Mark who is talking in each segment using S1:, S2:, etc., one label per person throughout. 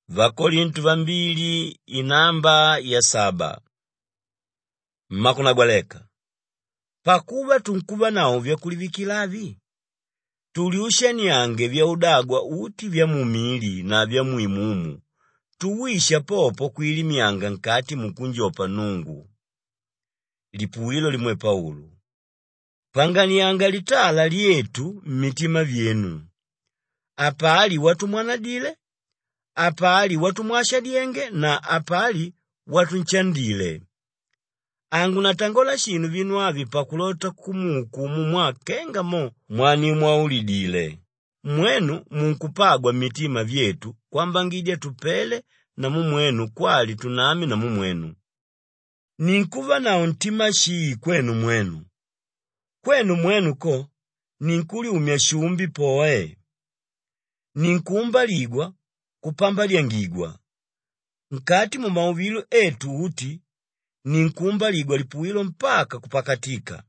S1: Vakorinto vambili inamba ya 7. Mmakunagwaleka. Pakuba tunkuba nawo vyakulivikilavi. Tuliushaniange vya udagwa uti vya mumili na vya muimumu. Tuwisha popo kuilimyanga nkati mukunjopa Nungu. Lipuwilo limwe Paulo. Panganianga litala lietu mitima vyenu. Apali watu mwanadile, apali watu mwashadienge na apali watu nchandile. Angu natangola shinu vinwavi pakulota kumukumu mwakenga mo mwani mwaulidile. Mwenu munkupagwa mitima vyetu kwamba ngidya tupele na mumwenu kwali tunami na mumwenu. Ninkuva nao ntima shii kwenu mwenu. Kwenu mwenu ko ninkuli umya shumbi poe. Ninkumbaligwa kupambalyangigwa. Nkati mu mauvilo etu uti ninkumbaligwa lipuwilo mpaka kupakatika.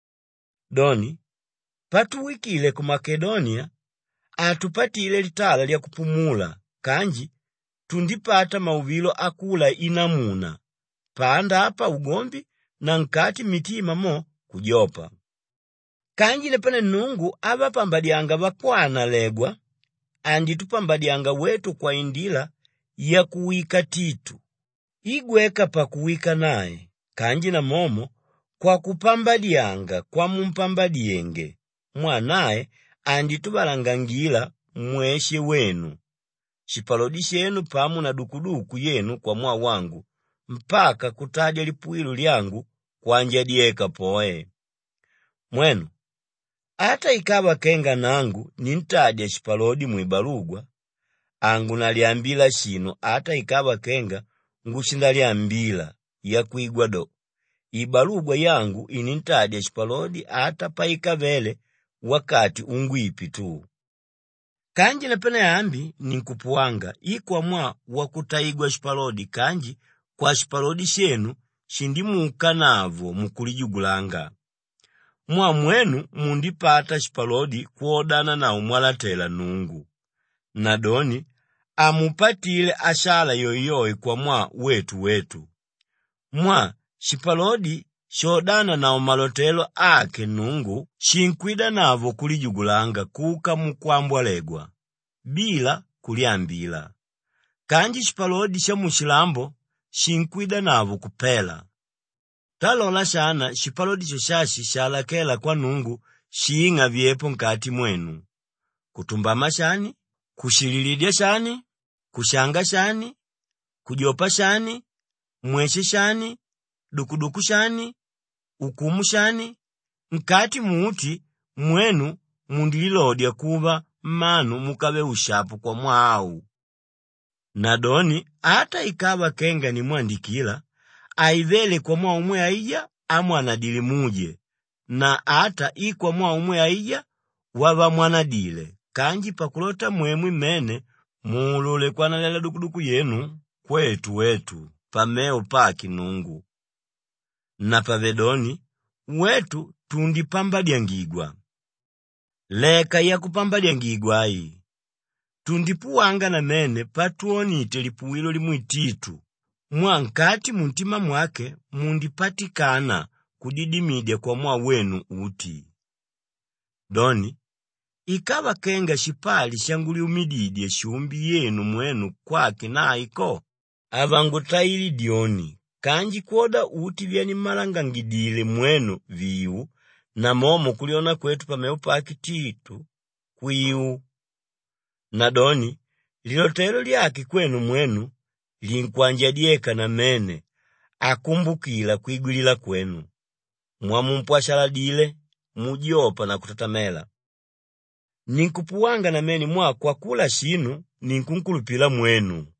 S1: Doni patuwikile ku Makedonia atupatile litala lya kupumula kanji tundipata mauvilo akula inamuna panda apa ugombi na nkati mitima mo kujopa. Kanji nepene Nungu ava pambadianga vakwana legwa andi tupambadianga wetu kwa indila ya kuwika titu. Igweka pa kuwika naye kanji na momo kwa kupambadianga kwa mumpambadienge mwanae andi tubalangangila mweshe wenu. Shipalodi shenu pamu na dukuduku yenu kwa mwa wangu mpaka kutaja lipuilu lyangu kwa njadieka poe. Mwenu ata ikaba kenga nangu nintadia shipalodi mwibalugwa angu naliambila shino ata ikaba kenga ngushindaliambila ya kuigwa do. Ibalugwa yangu inintadia shipalodi ata paikavele wakati ungwipi tu. Kanji napena yambi ninkupuanga ikwa mwa wakutaigwa shipalodi kanji kwa shipalodi shenu shindimuka navo mukulijugulanga. Mwa mwenu mundipata shipalodi kuodana na umwalatela Nungu. Nadoni amupatile ashala yoyoyi kwa mwa wetu. Mwa shipalodi shodana na umalotelo ake Nungu shinkwida navo kulijugulanga kuka mukwambwalegwa bila kuliambila. Kanji shipalodi sha mushilambo shinkwida navo kupela. Talola shana shipalodi shoshashi shalakela kwa Nungu shiinga vyepo nkati mwenu. Kutumbama shani, kushililidya shani, kushanga shani, kujopa shani, mweshe shani, dukuduku shani, ukumu shani, nkati muuti mwenu mundililodya kuva manu mukabe ushapu kwa mwau. Nadoni ata ikaba kenga ni mwandikila aivele kwa mwa umwe aija amwanadile muje na ata ikwa mwa umwe aija wava mwanadile kanji pakulota mwemwi mene muulule kwa nalela dukuduku yenu wetu pameo paki Nungu. Na pavedoni wetu tundipambadiangigwa. Leka ya kupambadiangigwa ai. Tundipuwanga na mene patuonite lipuwilo limwititu. Mwankati muntima mwake mundipatikana kudidimidya kwa mwa wenu uti. Doni ikaba kenga shipali shanguli umididye shumbi yenu mwenu kwake na iko. Avangutaili dioni kanji koda uti vyani malangangidile mwenu viu na momo kuliona kwetu pameo paki titu kuiu. Nadoni lilotelo lyaki kwenu mwenu linkwanjadieka na mene akumbukila kuigwilila kwenu. Mwamumpwashaladile mujiopa na kutatamela. Ninkupuwanga na meni mwa kwa kula shinu ninkunkulupila mwenu.